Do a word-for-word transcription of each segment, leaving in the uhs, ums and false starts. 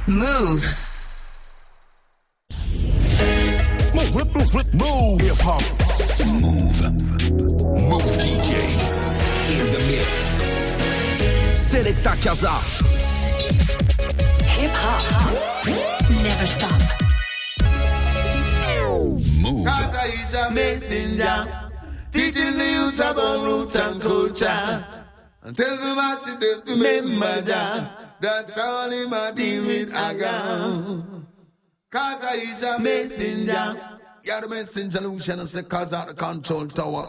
Move. Move, move, move, move. Hip hop. Move. Move D J. In the mix. Selecta Casa. Hip hop. Never stop. Move. Casa is a messenger, teaching the youth about roots and culture. And tell the masses to remember Jah. That's all him a deal with Aga. Casa is a messenger. You're the messenger, Lucian, and say Casa at the control tower.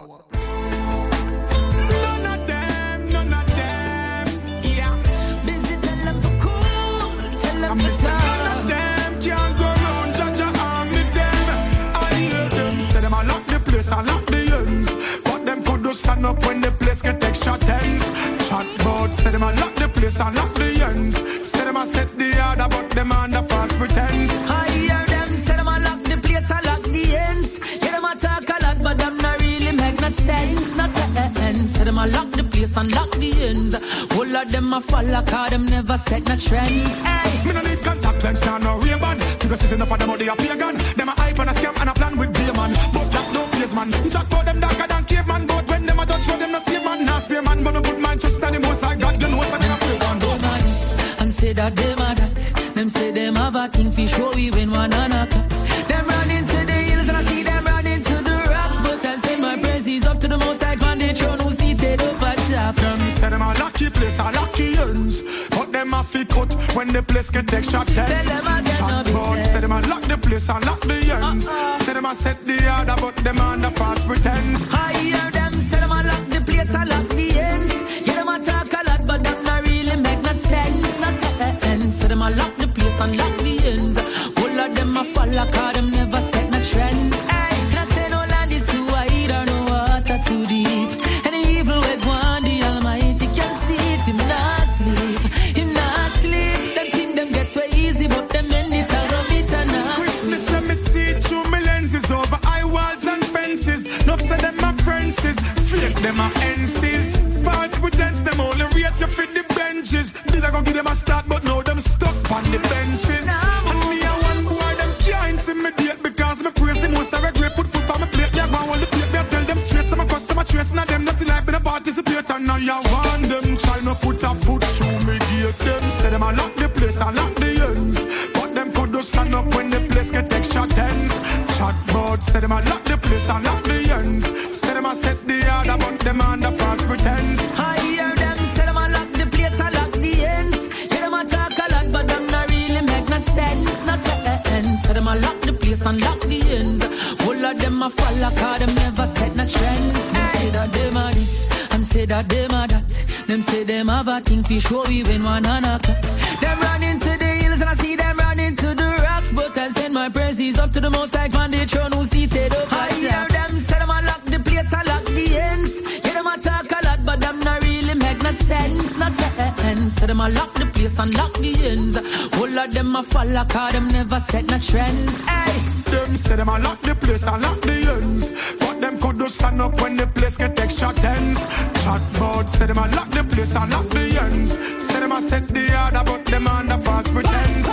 None of them, none of them, yeah. Busy tell them for cool, tell them for sad. None of them can't go round, Jah Jah arm with them. I hear them say them a lock the place, I lock the ends. But them could do stand up when the place get extra tense. Chatbot say them a lock the place, I lock the ends. Say them a set the order, but them under false pretense. I hear them say them a lock the place, I lock the ends. Yeah, them a talk a lot, but them not really make no sense, no sense. Say them a lock the place and lock the ends. All of them a follow, cause them never set no trends. Hey. Me no need contact lens, nah no Ray-Ban. Because it's enough of them out they a pagan. Them a hype and a scam and a plan with beer man. But that no face man. Chat for them darker than caveman. But when them a touch for them no save man. Nah spear man, but no good man trust the most I got. You know so them a praise on. Them a this and say that them a that. Them say them have a thing for show we win one another. Them run into the hills and I see them run into the rocks. But I send my praises up to the most high on the throne who seated over top. Them say them a lucky place, a lucky ends. But them a fi cut when the place get extra tense. Tell them I get no business. Say them a lock the place and lock the ends. Uh-uh. Say them a set the order, but them under false pretense. I hear them say them a lock the place and lock the ends. Yeah, them a talk a lot, but them not really make no sense, no sense. Say them a lock the place and lock the ends. All of them a follow, cause them never set no trends. Hey, can I say no land is too wide or no water too deep? Any evil way go on, the Almighty can see it. Him not sleep, him not sleep. Them think them get way easy, but them end it out of it and not Christmas let me see through my lenses over eye walls and fences. Nuff say them my friends is fake them my ensies. False pretense them only rate you fit the benches. Did I go give them a start, but now them stuck on the benches. And me a one boy them can't intimidate because me praise the most. I regret put foot on my plate. Me a go on the plate. Me a tell them straight. So my customer trace and them nothing like me to participate. And now you want them try no put a foot through me gate. Them say them a lock the place and lock the ends. But them could do stand up when the place get extra tense. Chatbot say them a lock the place and lock the ends. Say them a set the order, but them under false pretense. I hear them say them a lock the place and lock the ends. Yeah, them a talk a lot, but them not really make no sense, no sense. Say them a lock the place and lock the ends. All of them a follow, cause them never set no trends. Them say that them a this and say that them a that. Them say them have a thing for show we win one another. Them run into the hills and I see them run into the rocks. But I send my praises up to the most high on the throne who seated over. I hear them say them a lock the place and lock the ends. Yeah, them a talk a lot, but them not really make no sense, no sense. Say them a lock the place and lock the ends. All of them a follow, cause them never set no trends. Hey. Them say them a lock the place and lock the ends. But them could do stand up when the place get extra tense. Chatbot say them a lock the place and lock the ends. Say them a set the order, but them under false pretense.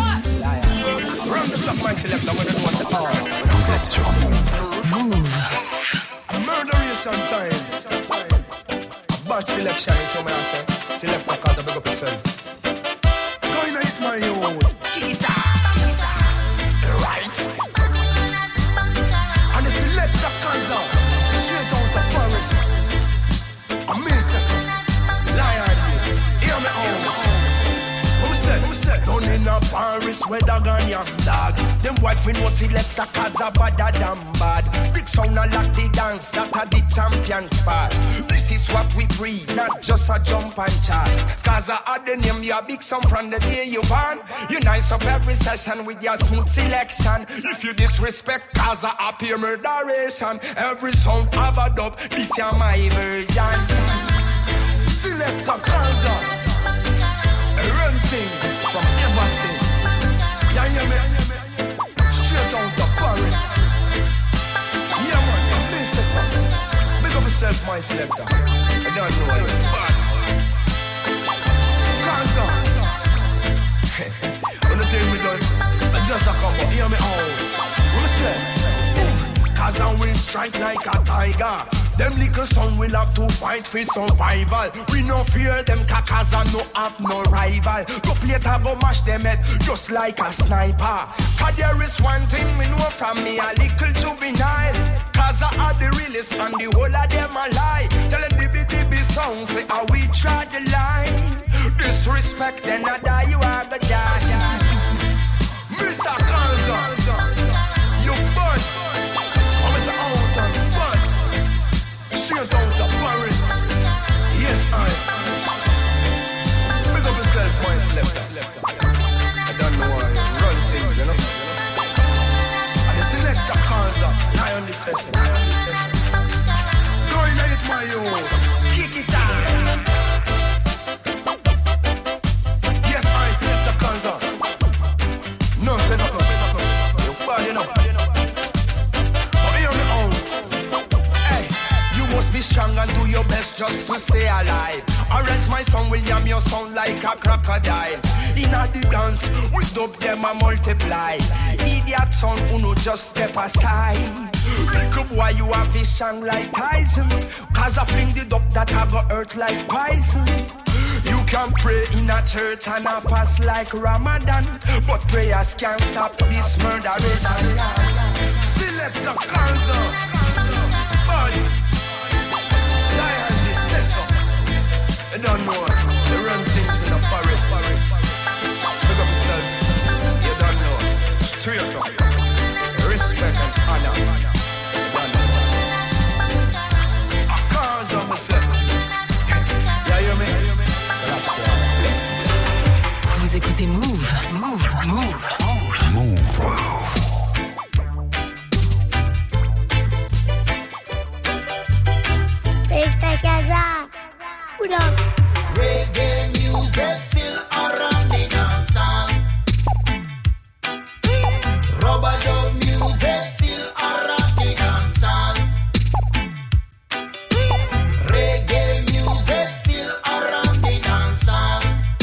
Run the top, my selector, when it was all. Vous êtes sur Move. Move. Murderation time. A bad selection is what I say. Select a cause, I beg up yourself. Going to hit my youth. Kick it out. Right. And the selector comes out. Straight out of Paris. I miss it. Lion. Hear me out. Down in a Paris where the gun yam dog. Them wife we no select a cause a badder than bad. Big sound a lock the dance, that a the champion spot. This is what we breed, not just a jump and chat. Cause I had the name, you a big sound from the day you born. You nice up every session with your smooth selection. If you disrespect cause I appear murderation. Every sound have a dub, this is my version. Select a cause run things from ever since. Yeah, yeah, me. Straight out of Paris. Yeah, man, I miss it. Big up yourself, my selector. I don't know you. Bad. Cause strike like a tiger. Them little son will have to fight for survival. We no fear them kakas and no have no rival. Go play go mash them head just like a sniper. Cause there is one thing we know from me, a little juvenile. Cause I are the realest and the whole of them a lie. Tell them the big big song, say how we try the line. Disrespect, then I die, you are gonna die. Mister Kanza, you bud. I'm Mister Alton, bud. Straight out of Paris. Yes, I. Pick up yourself, boys, left. I don't know why you run things, you know. And the selector Kanza, lie on the session. Go in and hit my youth. Kick it out. Yes, I select the Kanza. No, say no, no, say no, no. You're bad enough. But hear me out. Hey, you must be strong and do your best just to stay alive. Or else my son William, you sound like a crocodile. In a the dance, we dub them a multiply. Idiot son who no just step aside. Little boy, you have fish strong like Tyson. Cause I fling the dub that I go hurt like poison. You can pray in a church and a fast like Ramadan, but prayers can't stop this murderation. Select the Kanza, bud. Lion this says so. You don't know, they run things in the Paris. Pick up yourself, you don't know. Straight up, respect and honor. You don't know. A Kanza myself. Yeah, you mean? Vous écoutez Move, Move, Move, Move, Move. Esta casa. Pura. Reggae music still around the dance hall. Rubber dub music still around the dance hall. Reggae music still around the dance hall.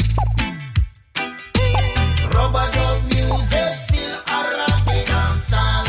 Rubber dub music still around the dance hall.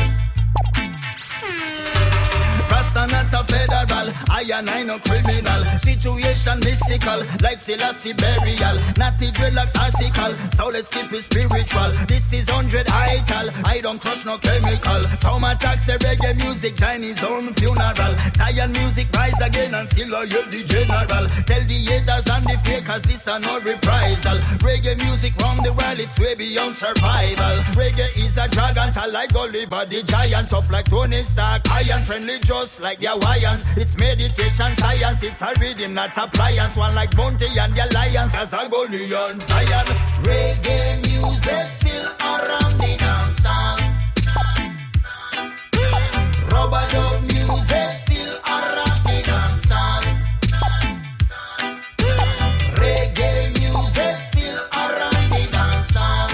Rasta not a federal, I and I no criminal. Situation mystical, like Selassie burial. Not the dreadlocks article, so let's keep it spiritual. This is hundred ital, I don't crush no chemical. Some attacks a reggae music, Chinese own funeral. Zion music rise again and still I hear the general. Tell the haters and the fakers this are no reprisal. Reggae music round the world, it's way beyond survival. Reggae is a dragon, tall like Oliver the giant. Tough like Tony Stark, iron friendly just like the Hawaiians. It's meditation science, it's a rhythm not appliance. One like Bounty and the Alliance as a Goliath Zion. Reggae music still around the dance hall. Rubber dub music still around the dance hall. Reggae music still around the dance hall.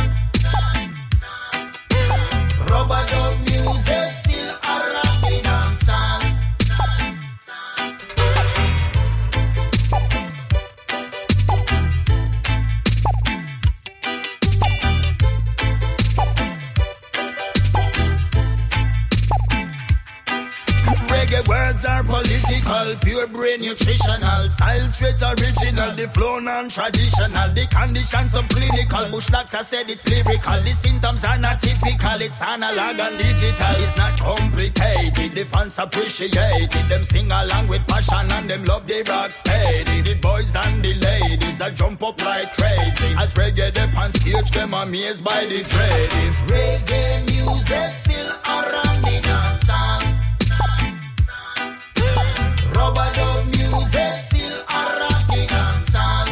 Rubber dub music still around the dance hall. Reggae words are political, pure brain nutritional. Style straight original, the flow non-traditional. The conditions subclinical, Bush doctor said it's lyrical. The symptoms are not typical, it's analog and digital. It's not complicated, the fans appreciate it. Them sing along with passion and them love the rock steady. The boys and the ladies a jump up like crazy. As reggae dip on stage, them amazed by the trading. Reggae music still around the dance hall. Rubber dub music still around the dance hall.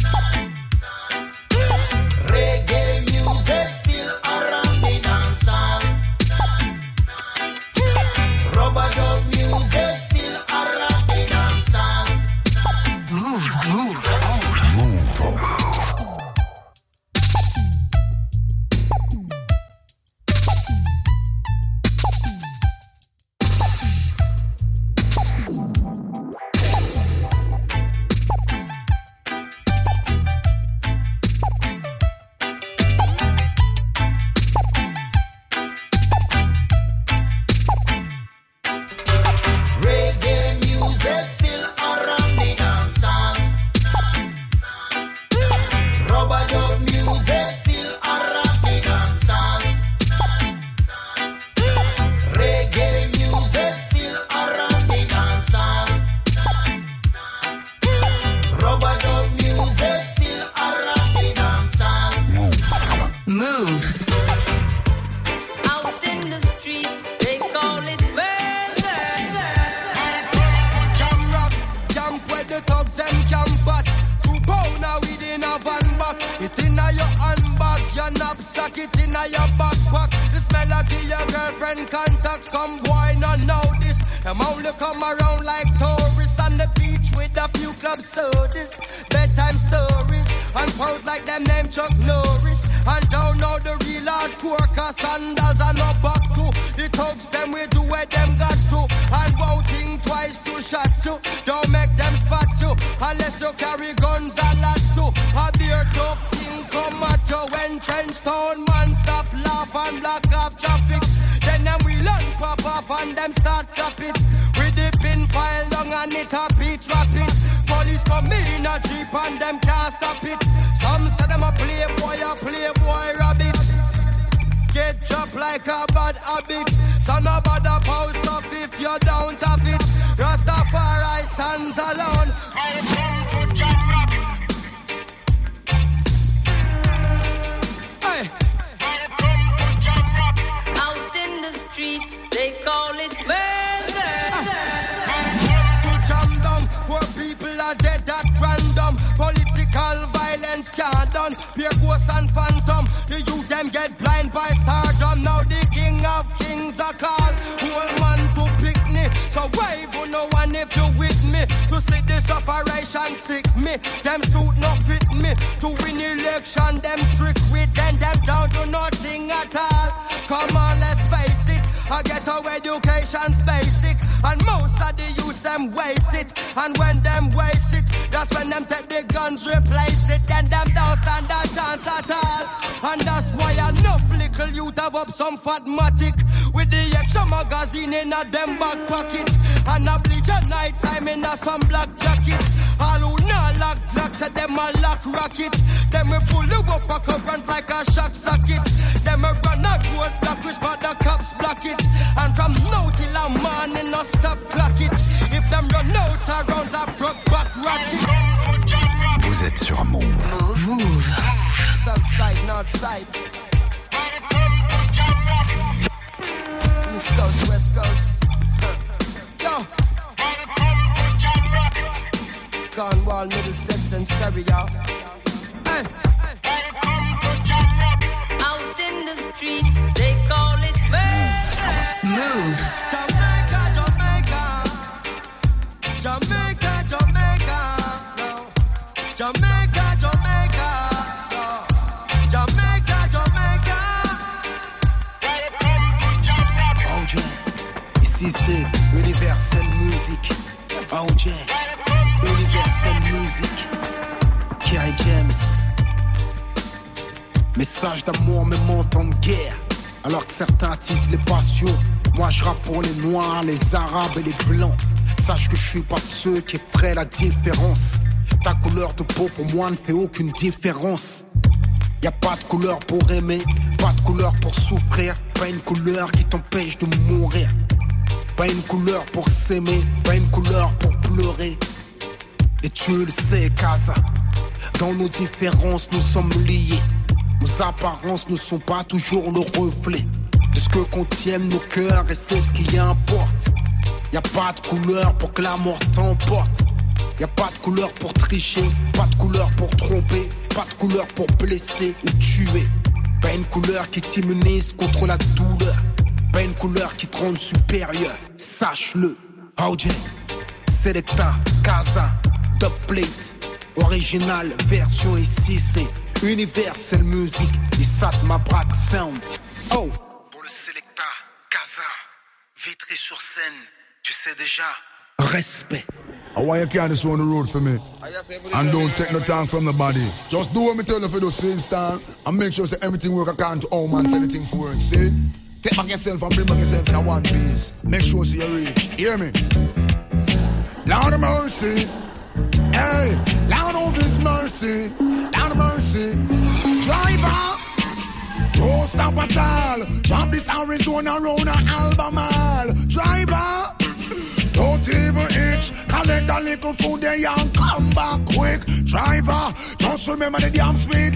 Reggae music still around the dance hall. Rubber dub music still around the dance hall. Move, move, move, move. in your handbag, your knapsack it in your backpack. This melody your girlfriend contact. Some boy not know this. Them only come around like tourists on the beach with a few club sodas, bedtime stories, and pose like them name Chuck Norris. And don't know the real hardcore, cause sandals are no back to. The thugs them we do where them got to. And won't think twice to shot to. Don't make them spot you, unless you carry guns a lot too. A beer tough thing come at you when trench town man stop laugh and block off traffic. Then them we learn pop off and them start chop it. With the pin file long and it a beat rapid. Police come in a jeep and them can't stop it. Some say them a playboy, a playboy rabbit. Get chopped like a bad habit. So no bother post off if you don't have it. Rastafari stands alone. I come for John Rabbit. Hey. I come for John Rabbit. Out in the street, they call it murder. I come to jam down where people are dead at random. Political violence can't done. Pure ghosts and phantom. The youth them get blind by stardom. Now the king of kings are called. Whole man to pick me. So wave on no one if you with me. To see this operation sick me. Them suit no fit me. To win election them trick with them. Them down to nothing at all. Come on let's face it. I get our education's basic. And most of the youth them waste it. And when them waste it, that's when them take the guns replace it. Then them don't stand a chance at all. And that's why enough little youth have up some fatmatic. With the extra magazine in a them back pocket. And a bleach at night time in a some black jacket. All who not lock lock said them a lock rocket. Them we fully up a current like a shock socket. Them a run a road block which but the cops block it. And from now till a morning no stop clock it. If them run out of rounds I broke back ratchet. Vous êtes sur Move. Move. Move. Southside, Northside. East Coast, West Coast. Yo. Cornwall, Middlesex, and Surrey, y'all. Hey. Out in the street, they call it murder. Move. Jamaica, Jamaica. Jamaica, Jamaica. No. Jamaica, Jamaica. No. Jamaica, Jamaica. O J, ici c'est Universal Music. O J, Universal Music. Kerry James. Message d'amour mais montant de guerre. Alors que certains attisent les passions, moi je rappe pour les noirs, les arabes et les blancs. Sache que je suis pas de ceux qui feraient la différence. Ta couleur de peau pour moi ne fait aucune différence. Y'a pas de couleur pour aimer, pas de couleur pour souffrir. Pas une couleur qui t'empêche de mourir. Pas une couleur pour s'aimer, pas une couleur pour pleurer. Et tu le sais, Casa, dans nos différences nous sommes liés. Nos apparences ne sont pas toujours le reflet de ce que contiennent nos cœurs et c'est ce qui importe. Y'a pas de couleur pour que la mort t'emporte. Y'a pas de couleur pour tricher, pas de couleur pour tromper, pas de couleur pour blesser ou tuer. Pas une couleur qui t'immunise contre la douleur, pas une couleur qui te rend supérieur. Sache-le, O J, Selecta, Casa, Dubplate, original, version ici c'est Universal Music, Issat Mabrak Sound. Oh, pour le Selecta, Casa, Vitry sur scène, tu sais déjà, respect. I want you carry this on the road for me. And don't take no time from the body. Just do what me tell you for the same style. And make sure say everything work according to how man say anything for work. See? Take back yourself and bring back yourself in a one piece. Make sure see you reach. Hear me? Lord of mercy. Hey, Lord of his mercy. Lord of mercy. Driver. Don't stop at all. Drop this Arizona round a Albemarle. Driver. Don't even itch. Collect a little food there and come back quick. Driver, just remember the damn speed limit.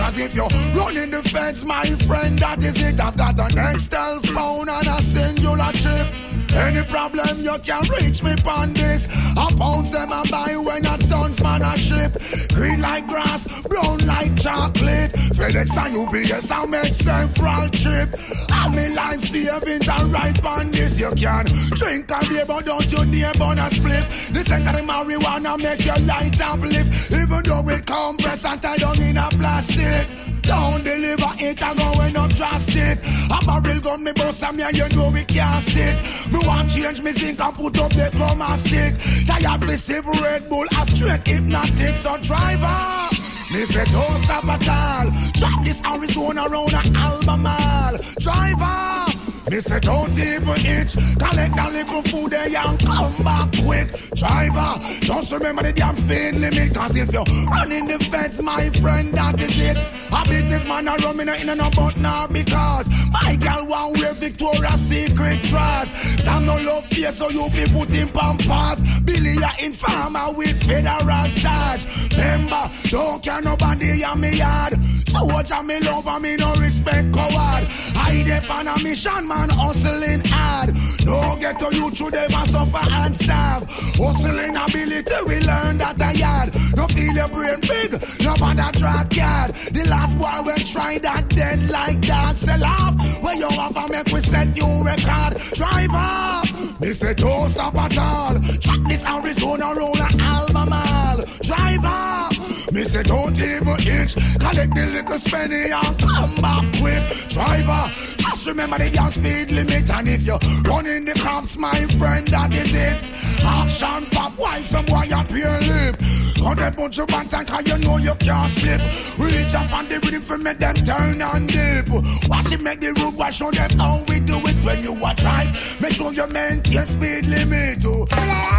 Cause if you're running the fence, my friend, that is it. I've got an Nextel phone and a singular chip. Any problem you can reach me on this. I pounds them and buy when a tons man a ship. Green like grass, brown like chocolate. FedEx and U P S I make several trip. I'm in life savings and right on this. You can drink and beer but don't you dare burn a split. The center of marijuana make your light uplift. Even though it compress and tie down in a plastic. Don't deliver it and going up drastic. I'm a real gun, me boss and me and you know we can't stick. Me want change me zinc and put up the chroma stick. Tired me sip Red Bull a straight hypnotic. So driver, me say don't stop at all. Drop this Arizona around a Albemarle. Driver, me say don't even itch. Collect that little food there and come back quick. Driver, just remember the damn speed limit. Cause if you're running the fence, my friend, that is it. I beat this man a rum in a no but now because my girl want wear Victoria's Secret dress. Sam no love peer so you feel put in pampas. Billy a informer with federal charge. Remember, don't care nobody in me yard. So watch a me love and me no respect coward. I dep on a mission man hustling hard. Don't get to you through them and suffer and starve. Hustling ability we learn that a yard. No feel your brain big, no bother drag yard. The last boy will try that then like that. Sell off when you have a make we set new record. Driver, they say don't stop at all. Track this Arizona roller Albemarle. Driver, me say don't even itch. Collect the little spenny and come back quick. Driver, just remember the damn speed limit. And if you're running the cops, my friend, that is it. Action pop while some boy up your lip. Cut a bunch of bantan cause you know you can't slip. Reach up on the rhythm for make them turn and dip. Watch it make the road wash show them how we do it when you watch right. Make sure you maintain speed limit. Move.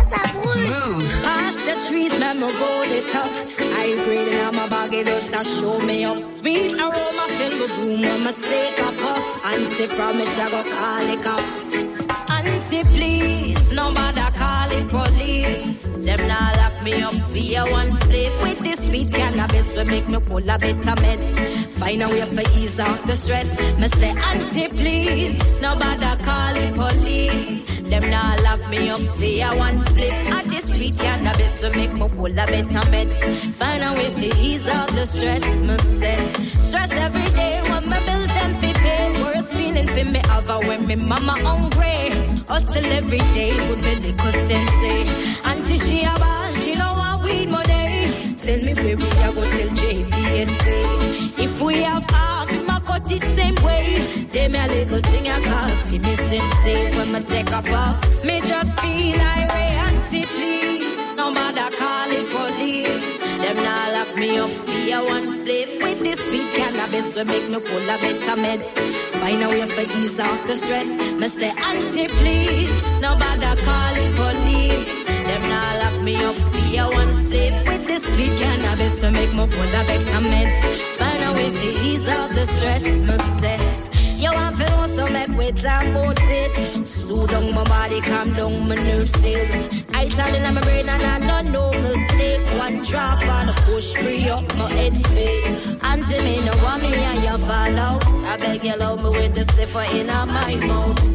Past the trees, man, no go it up. I green in my bag, it does to show me up. Sweet aroma fill the room, I'ma take a puff. Auntie promise I go call it cops. Auntie please, nobody call it police. Them now lock me up via one split. With this sweet cannabis to make me pull a bit of meds. Find a way for ease off the stress. Me say auntie please, nobody call it police. Them now lock me up via one split. At this sweet cannabis to make me pull a bit of meds. Find a way for ease off the stress. Me say stress every day when my bills them fi pay. Worst feeling for me ever when me mama hungry. Hustle every day with me little sensei. Auntie she a ball, she don't want weed money. Tell me where we a go till J B S A. If we have half, we ma cut it same way. They me a little thing I call fi me sensei. When me take up off, me just feel irate. Auntie please, no matter call it police. Them now lock me up via one split. With this sweet cannabis will make me pull a bit of meds. Find a way for ease off the stress. Me say auntie please, nobody call it police. Them now lock me up via one split. With this sweet cannabis will make me pull a bit of meds. Find a way for ease off the stress. Me say you want to know so make we talk about it. Slow down my body, calm down my nerve cells. I tell in my brain and I don't know mistake. One drop and push free up my headspace. Auntie me no want me and you fall out. I beg you love me with the slipper in my mouth.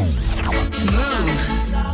Move.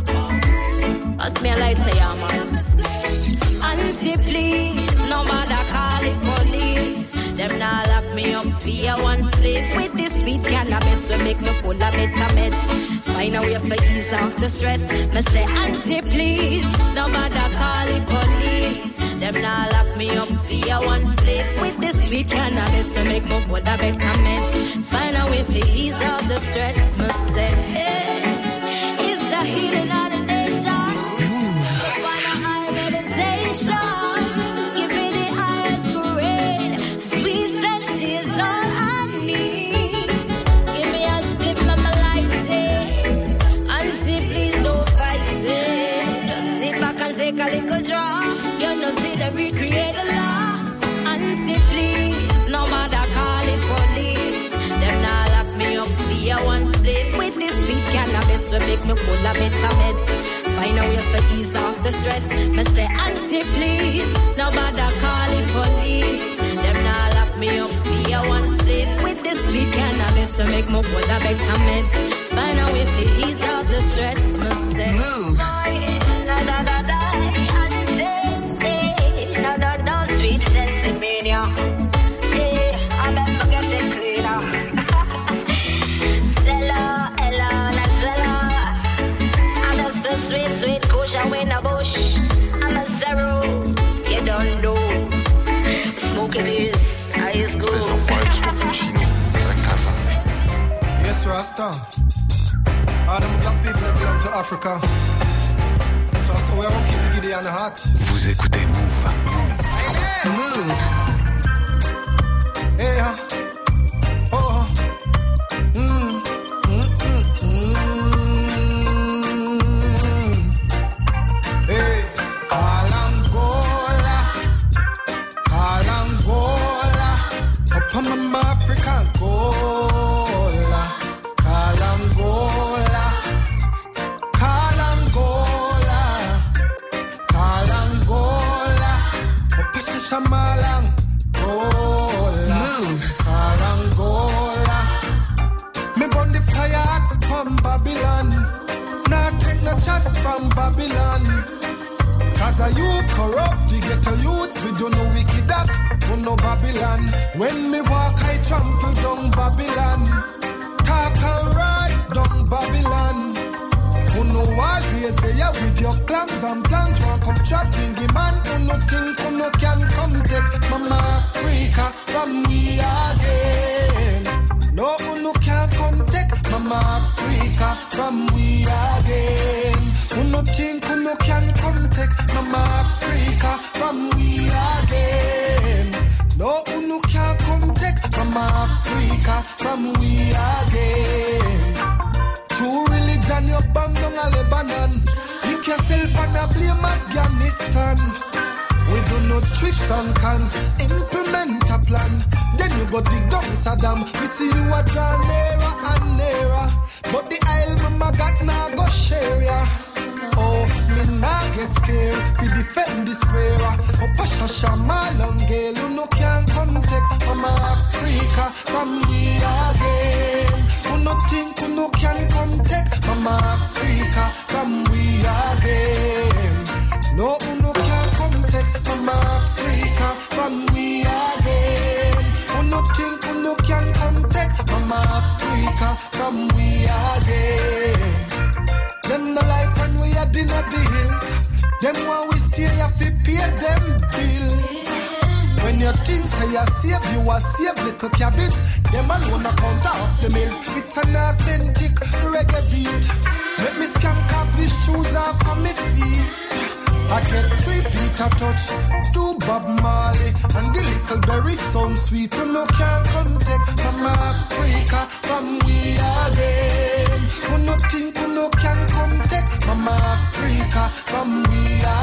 Ask me a light to ya man. Auntie please, no matter call it police. Them now lock me up via one split. With this sweet cannabis will make me pull a bit of meds. Find a way for ease off the stress. Me say auntie please, no matter call it police. Them now lock me up via one split. With this sweet cannabis will make me pull a bit of meds. Find a way for ease off the stress. Me say hey, it's the healing of the nation. Why not high meditation? Give me the highest grade. Sweet zest is all I need. Give me a split, mama like it. Auntie, please don't fight it. Just sit back and take a little draw. You know see them recreate the law. Auntie, please, no matter call it police. Them now lock me up via one split. With this sweet cannabis will make me pull a bit of meds. Find a way for ease off the stress. Me say auntie, please, no matter call it police. Them now lock me up my hold a better meds. Find a way to ease out the stress. Move. Da da da da, da da da, sweet sensimania. Hey, I better get it cleaner. Zella, Ella, not Zella. I'm just the sweet, sweet kosher in a bush. I'm a zero, you don't know. Smoke it is, I is good. There's no fire smoking chino, like Casa. Yes, Rasta. All them black people that belong to Africa. So I say we are keep the giddy and the heart. Vous écoutez Move. Move. Yeah. Oh. Mm. Mm, mm, mm. Hey. Kalangola. Kalangola. Up on my African Gola. Kalangola. Kalangola. Kalangola. Opasha Shamalang. Move. Kalangola. Me burn the fire from Babylon. Now take no chat from Babylon. Cause a youth corrupt, the ghetto youths, we don't know wicked act, we no Babylon. When me walk, I trample down Babylon. Talk and ride down Babylon. Who know what ways they are with your clans and plans. One come trapping the man who no think who no can come take Mama Africa from me again. No who no can come take Mama Africa from we again. Who no think who no can come take Mama Africa from we again. No who no can come take Mama Africa from we again. True religion, you bomb down a Lebanon. Lick yourself and a blame Afghanistan. We do no tricks and cans, implement a plan. Then you go dig down Saddam. We see you a draw nearer and nearer. But the Isle mama got now go share ya. Oh, me nah get scared. We defend the square. Oh, Pasha Shamalong girl, you no can come take Mama Africa from me again. Who no think who no can come take Mama Africa from we again. No, who no can come take Mama Africa from we again. Who no think who no can come take Mama Africa from we again. Them no like when we are in at the hills. Them when we stay here fi pay them bills. When you think say you save, you are save little cabbage. Them alone a count off the mills. It's an authentic reggae beat. Let me skank off the shoes off of my feet. I get three Peter touch, two Bob Marley, and the little berry sound sweet. You no can come take Mama Africa from we again. Who no think who no can come take Mama Africa from we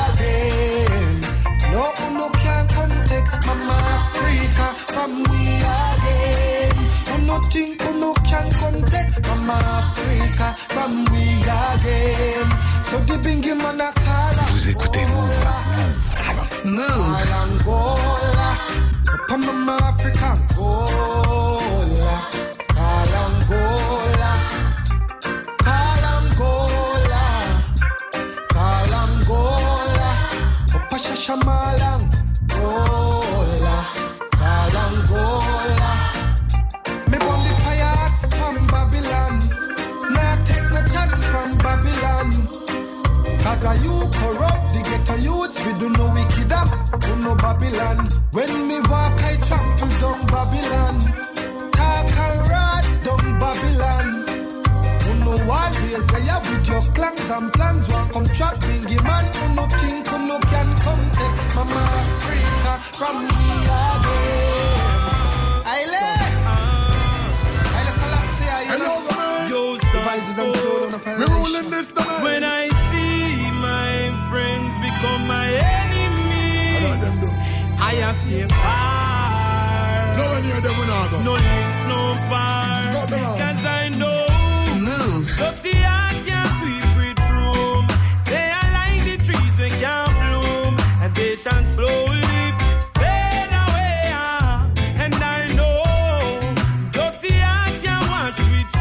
again. No, who no can come take Mama Africa from we again. Who no think who no can come take Mama Africa from we again. So the bingy man a call. Vous écoutez Move. Move. Kalangola. Upon Mama Africa Gola. Kalangola. Kalangola. Kalangola. Opasha Shamalang Gola. Kalangola. Me burn the fire from Babylon. Now take no chat from Babylon. Cause are you corrupt, the ghetto youths, we do no wicked up, we no Babylon. When me walk, I trample down Babylon. Talk and ride down Babylon. Who know what ways they are with your clans and plans. One come trap bingy man, who no think, who no can come take Mama Africa from me again. Aile! Aile Selassie, aile. Yo, son, we're rolling this time. when I see my friends become my enemy, I have to stay far. No one near them will not go. No link, no bar. Go down. Cause I know Move. up the heart can't sweep with broom. They are like the trees we can't bloom, and they shall slowly fade away. ah. And I know up the heart can't wash with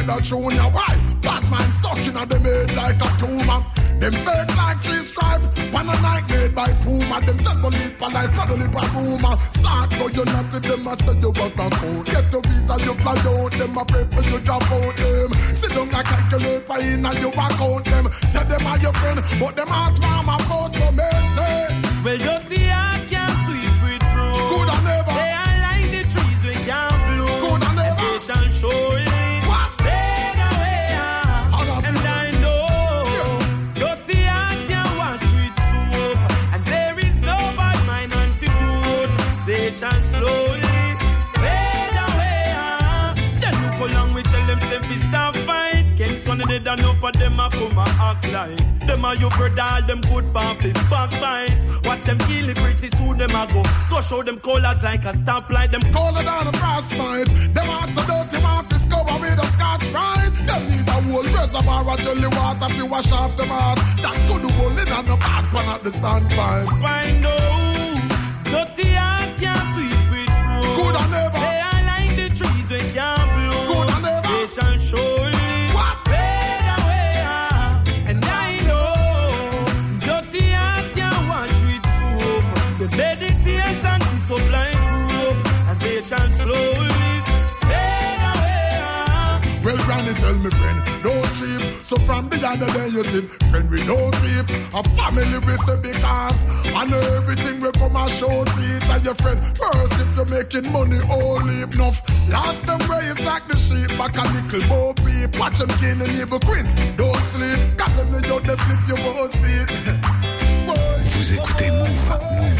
murder junior. Why? Bad man stuck in a them head like a tumor. Them fake like three stripe, one a night made by Puma. Them tell believe police, not only by rumor. Start go you not to them, I say you got a code. Get the visa, you fly out, them a pray for you drop out them. Sit down and calculate by in and you account them. Say them are your friend, but them heart warm about your men say. Well, dirty heart can't sweep with broom. Good and never. They are like the trees we can't bloom. Good and never. They shall surely fade away. And I know dirty heart can't wash with soap. And there is no bad mind antidote. They shall slowly fade away. Then look along we tell them say we stop fight. Can't son of the done enough for them a come a act like. Them a you brother, all them good for flip backbite. Watch them kill it pretty soon them a go. Go show them colors like a stoplight. Them color down a brass fight. Them hearts are dirty, mark this cover with a scotch bride. Them need a whole reservoir of jelly water if you wash off them heart. That could do only on the bad pan at the standpipe. Find out, dirty heart can't sweep with broom. Good and never. They are like the trees we can't bloom. Good and never. They shall surely fade away. And I know, dirty heart can't wash with soap. The meditation to supply proof. And they shall slowly fade away. Well, granny tell me friend, don't trip. So from the other day you see, friend we don't trip. A family we say because and everything we come and show teeth and your friend. First if you're making money, only enough. Last them raised like the sheep, back a nickel bo peep. Watch them gain and evil quit. Don't sleep, cause when you don't sleep you won't see it. Vous écoutez Move.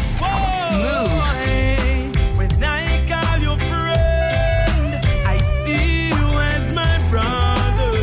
Move. When I call you friend, I see you as my brother.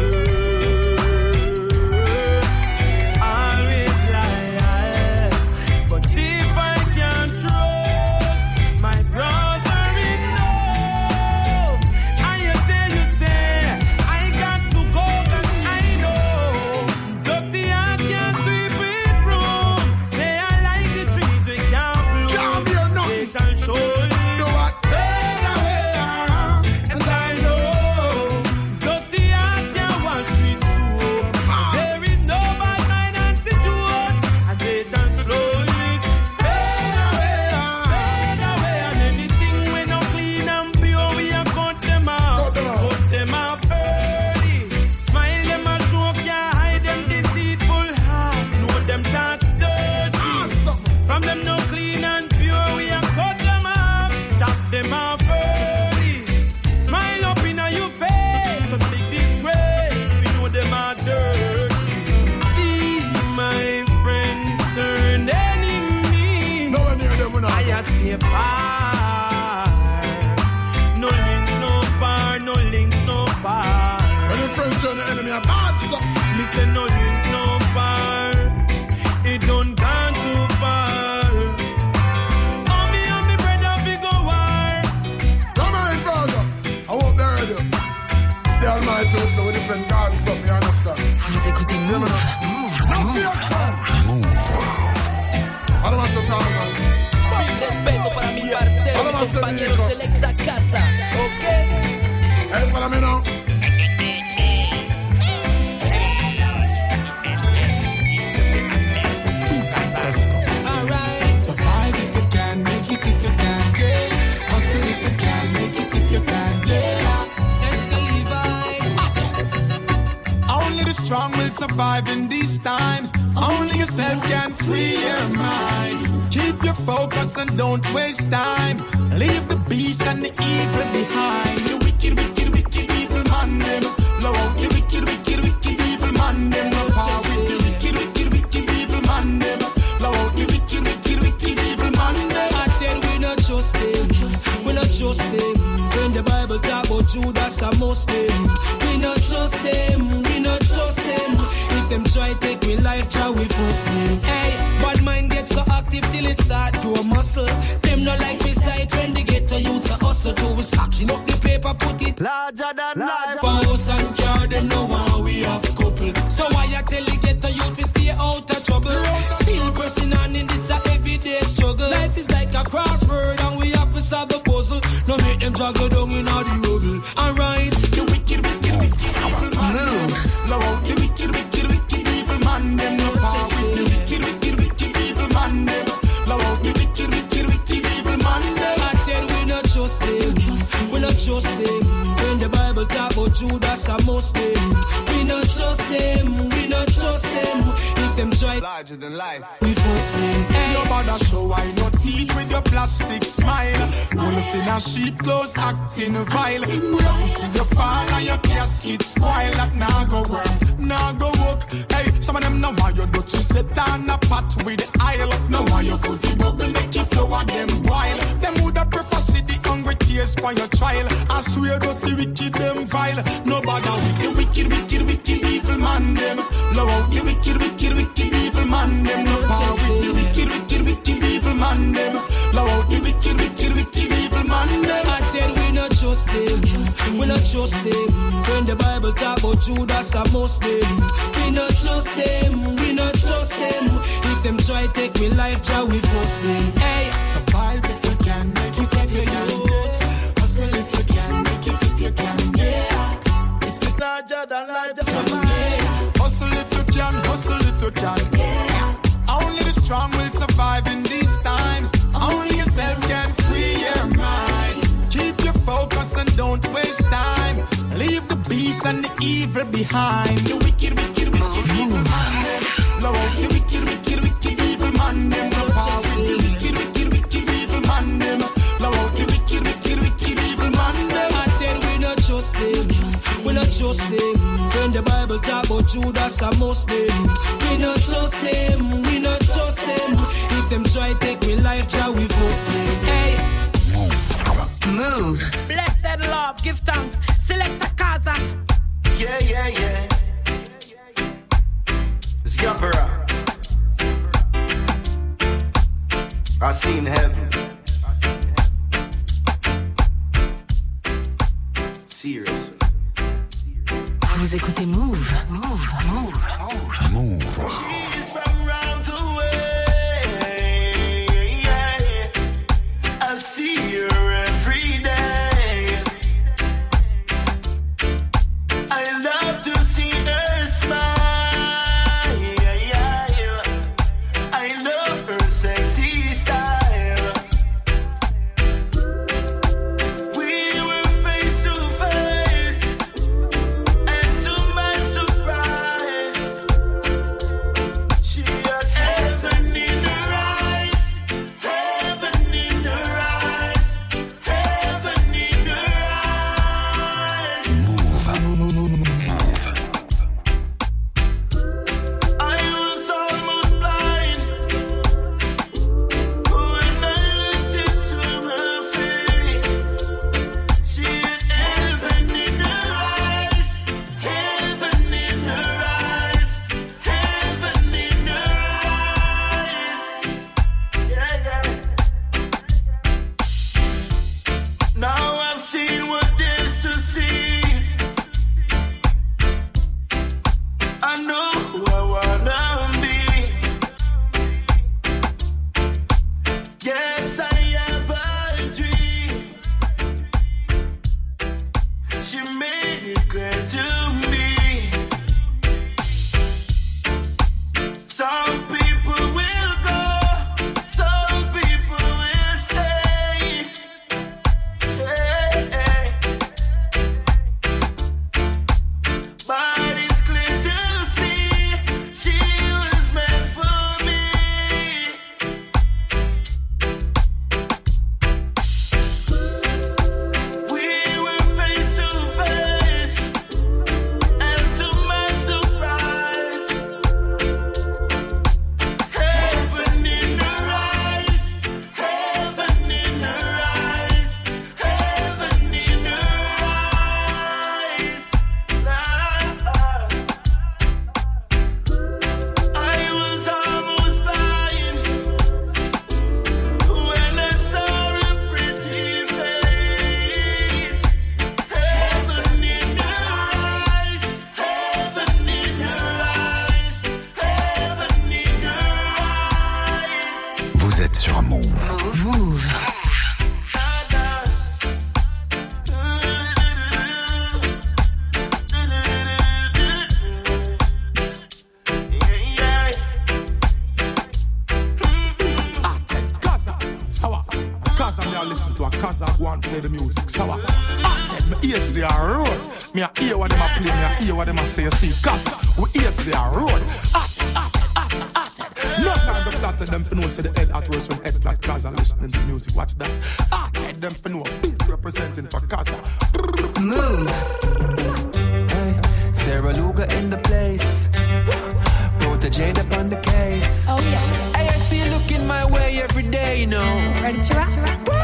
Always lie, but if I can't trust my brother enough, I tell you say I got to go 'cause I know dirty heart can't sweep it broom. They are like the trees we can't bloom. They shall surely fade away. And I know dirty heart can't wash with soap. There is no bad mind antidote. And they shall slowly fade away, fade away. And anything we no clean and pure, we a cut them out, cut them out early. Smile them a joke, can't hide them deceitful heart. Know them thoughts dirty. From them no clean and pure, we a cut them off, chop them off early. Smile up in your face, so big disgrace, we know them are dirty. See my friends turn enemy. No one near them when I a stay far. No link, no bar, no link, no bar. When your friends turn the enemy a bad son. Me say no link, no bar. It don't gone too far. Oh, me and me brother, we go war. Come on, brother. I hope they heard you. The Almighty will say, we defend God, so me understand. Vous écoutez Move. Move. I don't want to talk about it. Respeto para mi parcero, mi compañero Selecta Casa, ¿ok? Hey, para mí no. Alright, survive if you can, make it if you can, yeah. Hustle if you can, make it if you can, yeah. Only the strong will survive in these times. Only yourself can free your mind. Keep your focus and don't waste time. Leave the beast and the evil behind. The wicked, wicked, wicked, evil man them. Blow out the wicked, wicked, wicked, evil man them. No power with the wicked, wicked, wicked, evil man them. Blow out the wicked, wicked, wicked, evil man them. I tell we not trust them, we not trust them. When the Bible talk about Judas and Muslim, we not trust them, we not trust them. If them try take we life, try we force them. Hey, bad mind get so active till it start to a muscle. Them not like me sight when they get to youth to hustle. To we stacking up the paper, put it larger than life. House and car, them know how we have couple. So why I tell you get to youth, we stay out of trouble. Still pressing on in this a everyday struggle. Life is like a crossword and we have to solve the puzzle. No make them juggle down in all the rubble. Alright, The wicked, wicked, wicked, Judas a Muslim. We not trust them, we not trust them. If them try larger than life, we force them. Hey, your bother show I no teeth with your plastic smile. Wolf in a sheep clothes acting vile. We have to see your fall and your casket spoil. That nah go work, nah go work. Hey, some of them know why you do. You sit on a pot with the aisle. Know why you full fi bubble make you flow of them wild. Them woulda prefer see the hungry tears for your trial. I swear dirty wicked them vile. No bother with the wicked, wicked, wicked evil man them. Love out the wicked, wicked, wicked evil man them. No power with the wicked, wicked, wicked evil man them. Love out the wicked, wicked, wicked evil man them. I tell we not trust them, we not trust them. When the Bible talk about Judas a Muslim, we not trust them, we not trust them. If them try take me life, try we force them. Hey, survive if you can, make it if you can. Hustle if you can, make it if you can. Yeah, if it's larger than life, survive. Hustle if you can, hustle if you can. Yeah, only the strong will survive in these times. Only yourself can free your mind. Keep your focus and don't waste time. Leave the beast and the evil behind. The wicked, wicked, wicked evil man them. Love out the wicked, wicked, wicked evil man them. No power with the wicked, wicked, wicked evil man them. Love out the wicked, wicked, wicked evil man them. I tell we not trust them, we not trust them. When the Bible talk about Judas a Muslim, we not trust them, we not trust them. If them try take me life, try we force them. Hey, Move. Blessed love, give thanks. Select a casa. yeah, yeah, yeah. It's Gabara. I seen heaven. Serious. Vous écoutez Move. Move. Move. Move. Move. She's from round the way. I see her every day. I love to see her smile. I love her sexy style. We were face to face, and to my surprise, she had heaven in her eyes, heaven in her eyes, heaven in her eyes. I was almost blind when I looked into her face. She had heaven in her eyes, heaven in her eyes, heaven in her eyes. Yeah, yeah. Now I've seen what there's to see. I know who I wanna be. Yes, I have a dream. She made it clear to me. Some people will go, some people will stay. Hey, hey. But it's clear to see she was meant for me. We were face to face, and to my surprise, heaven in her eyes, heaven in her eyes, heaven in her eyes. I was almost blind when I saw her pretty face. Heaven in her eyes, heaven in her eyes, heaven in her eyes. Vous êtes sur Move. Move. Kaza, sour. Kaza, me a listen to a Kaza go and play the music. Sour. I take me ears they are road. Me a hear what them a play, me a hear what them a say. You see, Gaza, we ears they are road. Hot, hot, hot, hot. No time to flatter them for know say the head at worse when head flat Gaza listening to music. Watch that. Hot head them for know. Busy representing for Gaza. Move. Hey, Sarah Luga in the place. Protege up on the case. Oh yeah. Hey, I see you looking my way every day, you know. Ready to rock?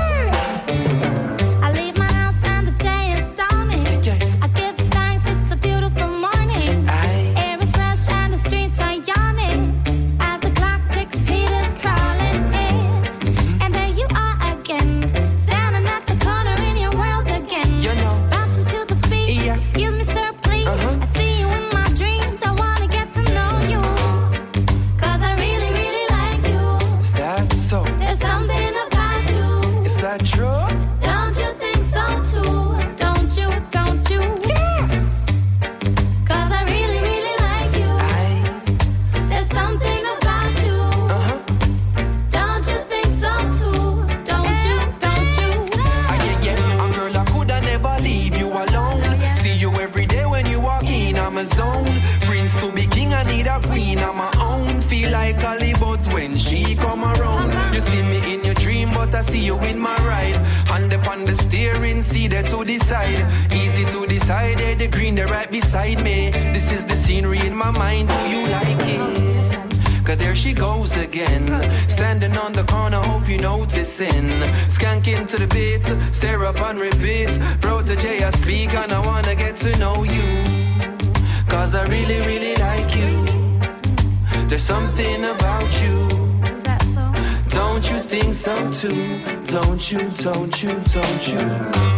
I leave my house and the day is dawning. I give thanks, it's a beautiful morning. Air is fresh and the streets are yawning. As the clock ticks, heat is crawling in. And there you are again, standing at the corner in your world again. You know. Bouncing to the beat. Yeah. Excuse me, sir, please. Uh-huh. I see you in my dreams. I wanna get to know you. Cause I really, really like you. Is that so? There's something about you. Is that true? Don't you think so too? Don't you, don't you? Yeah. Cause I really, really like you. I. There's something about you. Uh-huh. Don't you think so too? Don't you, don't you? I yeah, yeah. And girl, I coulda never leave you alone. See you every day when you walk in, I'm a zone. Prince to be king, I need a queen, I'm my own. Feel like Hollywood when she come around. You see me in your dream, but I see you in my ride. Hand upon the steering, see there to decide. Easy to decide, there the green, the right beside me. This is the scenery in my mind, do you like it? Cause there she goes again. Standing on the corner, hope you noticing. Skanking to the beat, stare up and repeat. Protege, I speak and I wanna get to know you. Cause I really, really like you. There's something about you. Is that so? Don't you think so too? Don't you, don't you, don't you?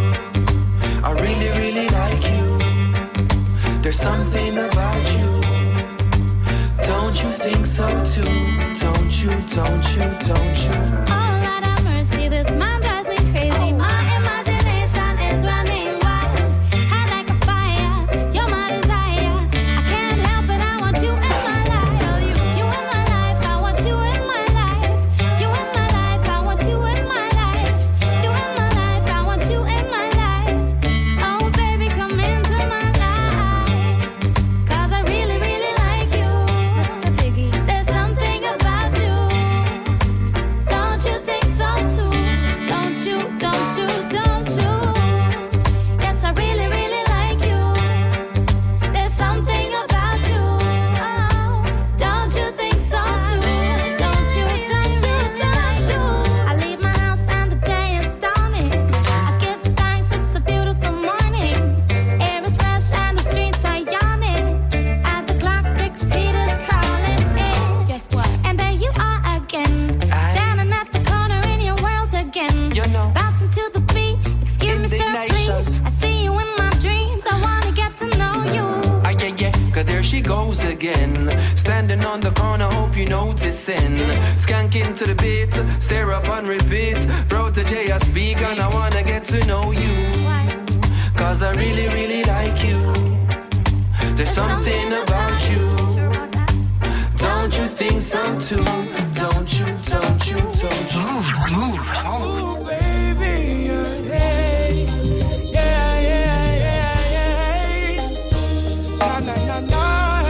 I really, really like you. There's something about you. Don't you think so too? Don't you, don't you, don't you? Oh, Lord have mercy, this man drives me crazy. My imagination is running wild. Head like a fire, you're my desire. I can't help it, I want you in my life. Tell you, you in my life, I want you in my life. You in my life, I want you in my life. You in my life, I want you in my life. Oh, baby, come into my life. Cause I really, really like you. Mister Biggie, there's something about you. Don't you think so too? Don't you, don't you, don't you? Yes, I really, really like you. There's something about you. Oh, don't you think so too? Don't you, don't you, don't you? I leave my house and the day is dawning. I give thanks, it's a beautiful morning. Air is fresh and the streets are yawning. As the clock ticks, heat is crawling in. Guess what? And there you are again, standing at the corner in your world again. You know. Bouncing to the beat. Excuse me, sir, Indignation. please. I see you in my dreams. I wanna get to know you. Ah, yeah, yeah, cause there she goes again. Standing on the corner, hope you noticing. Skanking to the beat, stare up and repeat. Protege, I speak and I wanna get to know you. Why? Cause I really, really like you. There's something about you. Don't you think so too? Don't you, don't you, don't you? Oh, baby, yeah, yeah, yeah, yeah, yeah. Na, na, na, na.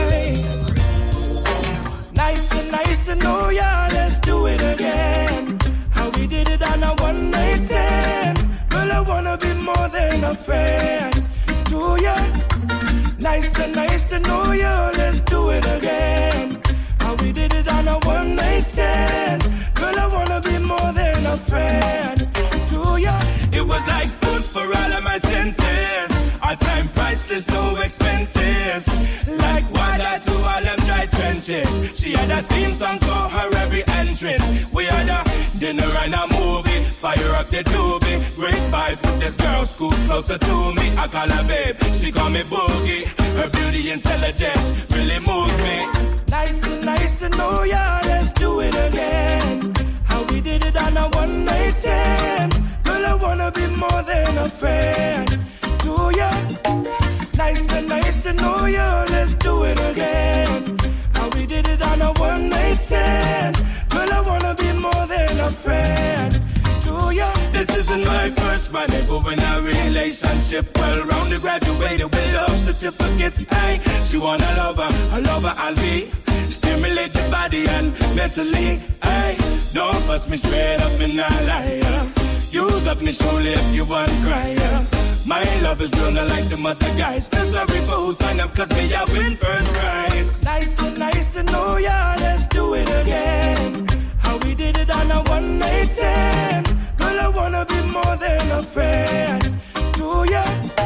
Nice to, nice to know ya. Let's do it again. How we did it on a one night stand. Girl, I wanna be more than a friend to ya. Nice to, nice to know ya. Let's do it again. How we did it on a one night stand. Girl, I wanna be more than a friend to ya. It was like food for all of my senses. Our time priceless, no expenses. Like water to all them dry trenches. She had a theme song for her every entrance. We had a dinner and a movie. Fire up the doobie. Great vibes with this girl, school closer to me. I call her babe, she call me Boogie. Her beauty, intelligence really moves me. Nice to, nice to know ya. Let's do it again. How we did it on a one night stand. Girl, I wanna be more than a friend to ya. Nice to, nice to know ya. Let's do it again. How we did it on a one night stand. Girl, I wanna be more than a friend to ya. This is a and my first rendezvous in a relationship. Well, round the graduated with love certificates. Hey, she want a lover, a lover and be stimulate your body and mentally. Hey, don't fuss me straight up in a liar. Use up me surely if you want cry. My love is real, not like the other guys. Feel sorry for who sign up, cause me I win first prize. Nice to, nice to know ya, let's do it again. How we did it on a one night stand. Girl, I wanna be more than a friend to ya.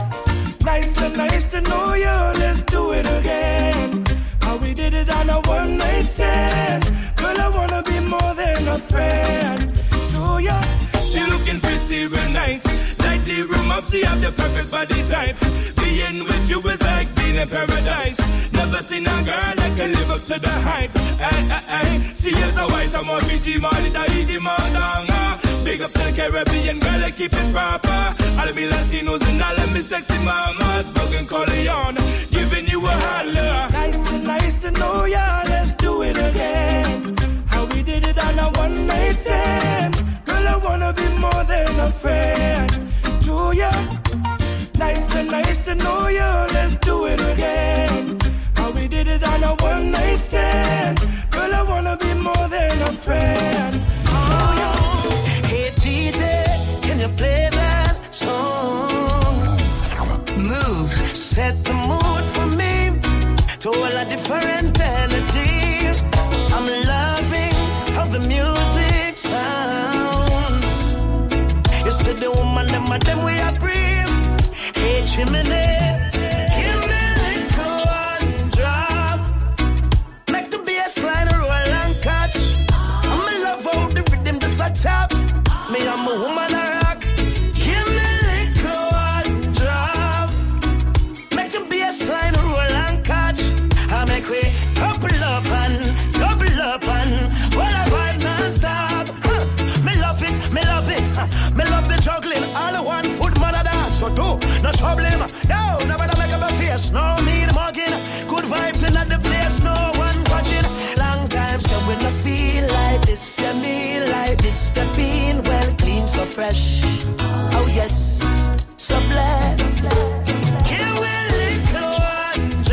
Nice to, nice to know ya, let's do it again. How we did it on a one night stand. Girl, I wanna be more than a friend to ya. She looking pretty real nice. Like the room up, she have the perfect body type. Being with you is like being in paradise. Never seen a girl that can live up to the hype. Ay, ay, ay. She is a wise, I'm more bitchy, Molly, da easy, madanga. Big up to the Caribbean girl, they keep it proper. All of me Latinos and all of me sexy mamas. Broken Corleone, giving you a holler. Nice to, nice to know ya, let's do it again. How we did it on a one night stand. Girl, I wanna be more than a friend to ya. Nice to, nice to know ya, let's do it again. How we did it on a one night stand. Girl, I wanna be more than a friend to ya. Hey D J, can you play that song? Move. Set the mood for me to all a different energy. I'm loving how the music sounds. You see the woman, them and them we are breathe. Hey, chimney, give me a little one drop. Make the bass line roll and catch. I'm in love how the rhythm just a tap. Me, I'm a woman a rock. Give me a little one drop. Make the bass line roll and catch. I make we couple up and double up and while I vibe non-stop. Huh. Me love it, me love it. Huh. Me love the juggling. All the one foot man a dance. So do, no problem. Yo, nobody make up a face. No me the mugging. Good vibes in the place. No one watching. Long time so when I feel like this, yeah, me like this. The bean well clean, so fresh. Oh yes, so blessed. Give me a little one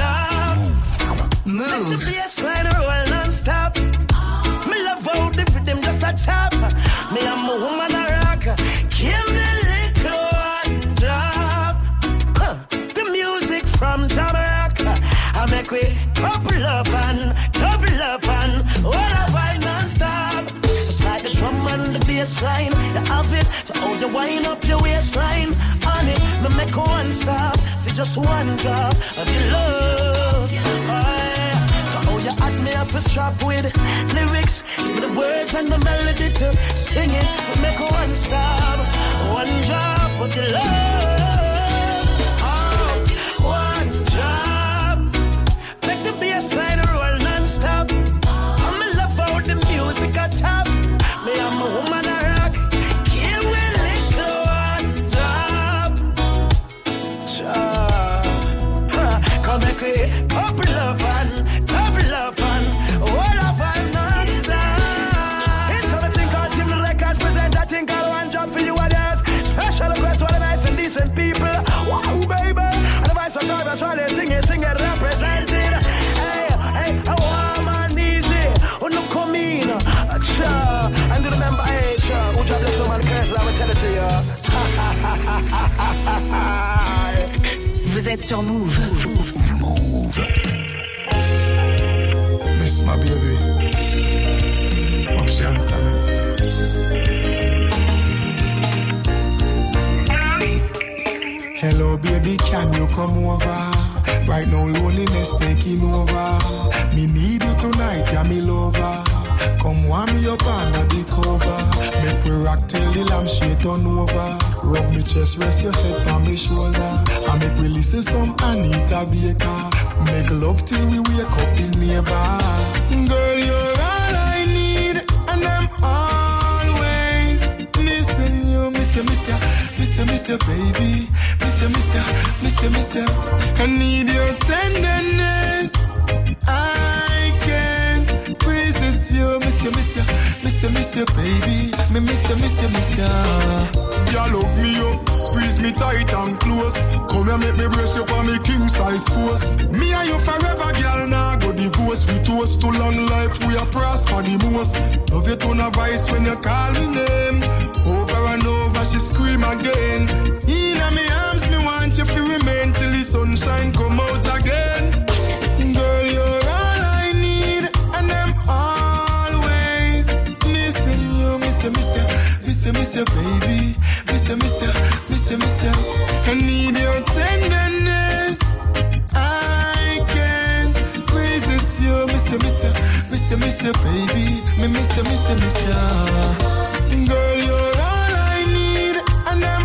drop. Move. Make the bass line roll non-stop. Me love how the rhythm just a tap. Me I'm a woman a rock. Give me a little one drop. Huh. The music from Jamaica. I make we couple up and double up and all of I non-stop. It's like the drum and the bass line. You have it to hold you wind up your waistline. On it, me make one stop for just one drop of your love. Oh, you add me up a strap with lyrics, give me the words and the melody to sing it. To make one stop, one drop of your love. Oh, one drop. Make the bass line roll non-stop. I'm in love how the music a top. Me, I'm a woman a rock. Give me a little one drop. Sure. Huh. Come make we couple of and double up and all of I'm non-stop. It's coming thing called Jim Records present that thing called one job for you others. Special request to all the nice and decent people. Wow, baby. And the voice of God, that's why they sing it, sing it, represented. Hey, hey, I warm and easy. Oh, no, come in. Cha. And do remember, hey, cha. Who job bless no man curse, let me tell it to you. Vous êtes sur Move. Move. Miss my baby. Hope she answer me. Hello baby, can you come over? Right now loneliness taking over. Me need you tonight, yeah me lover. Come warm me up under the cover. Make we rock till the lampshade turn over. Rub me chest, rest your head on me shoulder. And make we listen some Anita Baker. Make love till we wake up the neighbor. Girl, you're all I need, and I'm always missing you. Miss you, miss you, miss you, miss you, baby. Miss you, miss you, miss you, miss you. I need your tenderness. I can't resist you. Miss you, miss you, miss you, miss you, baby. Me miss you, miss you, miss you. Girl, hug me up, squeeze me tight and close. Come here, make me brace you on me king size post. Me and you forever, girl, now go divorce. We toast to long life, we are prosper the most. Love you to a voice when you call me name. Over and over, she scream again. In my arms, me want you to remain till the sunshine come out again. Girl, you're all I need, and I'm always missing you. Miss you, miss you, miss you, miss you, baby. Miss you, miss you, miss you, miss you. I need your tenderness. I can't resist you. Miss you, miss you, miss you, miss you, baby. Me miss you, miss you, miss you. Girl, you're all I need, and I'm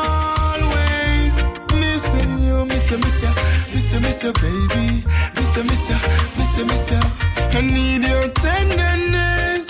always missing you. Miss you, miss you, miss you, miss you, baby. Miss you, miss you, miss you, miss you. I need your tenderness.